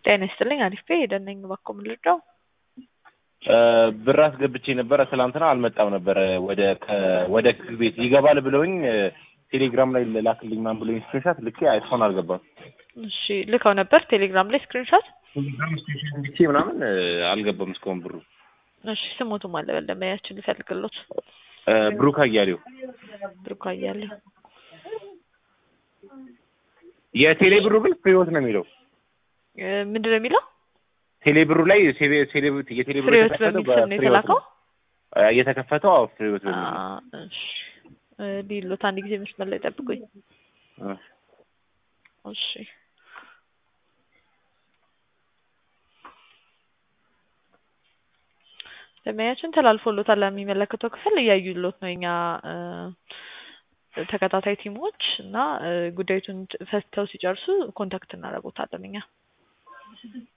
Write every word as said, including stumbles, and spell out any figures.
ጤና ይስጥልኝ አሪፍ ሄደን ነኝ ባኮ ምልጫው ብር አስገብቼ ነበር ትላንትና አልመጣም ነበር ወደ ወደ ክፍል ቤት ይገባል ብለውኝ ቴሌግራም ላይ ላክልኝ ማን ብለውኝ ስክሪንሾት ልኬ አይፎን አልገባም። እሺ ልከው ነበር ቴሌግራም ላይ ስክሪንሾት ቴሌግራም ስክሪንሾት ልኬ ምናምን አልገባም እስካሁን ብሩ። እሺ ስሞቱ ማለ በለማያችን ልፈልግሎት ብሩክ አያሌው ብሩክ አያሌው የቴሌ ብሩ ግን ፍሬዎት ነው የሚለው ምንድነው የሚለው ቴሌ ብሩ ላይ ቴሌ ቴሌ የቴሌ ብሩ የተከፈተው የተከፈተው አው ፍሬዎት ነው። እሺ ዲሎት አንድ ጊዜ መስመር ላይ ጠብቁኝ። እሺ ለማያችን ተላልፎሎታል ለሚመለከተው ክፍል እያዩሎት ነው እኛ ተከታታይ ቲሞች እና ጉዳዩን ፈስተው ሲጨርሱ ኮንታክት እናደርጋታለን እኛ።